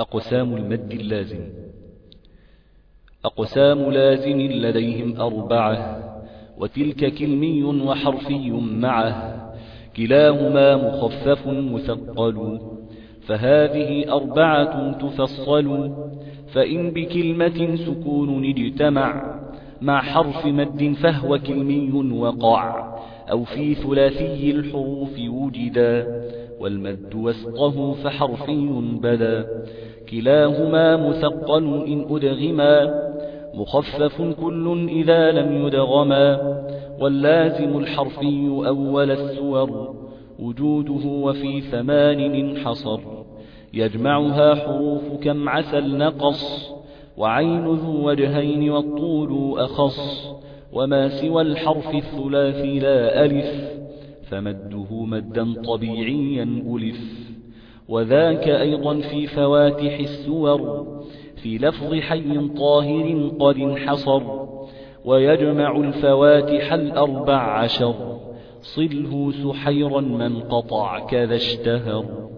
أقسام المد اللازم. أقسام لازم لديهم 4، وتلك كلمي وحرفي معه، كلاهما مخفف مثقل، فهذه 4 تفصل. فإن بكلمة سكون اجتمع مع حرف مد فهو كلمي وقع، أو في ثلاثي الحروف وجدا، والمد وسطه فحرفي بدا. كلاهما مثقل إن أدغما، مخفف كل إذا لم يدغما، واللازم الحرفي أول السور، وجوده وفي 8 انحصر. يجمعها حروف كم عسل نقص، وعين ذو وجهين والطول أخص. وما سوى الحرف الثلاثي لا ألف، فمده مدا طبيعيا ألف. وذاك أيضا في فواتح السور، في لفظ حي طاهر قد انحصر. ويجمع الفواتح 14، صله سحيرا من قطع كذا اشتهر.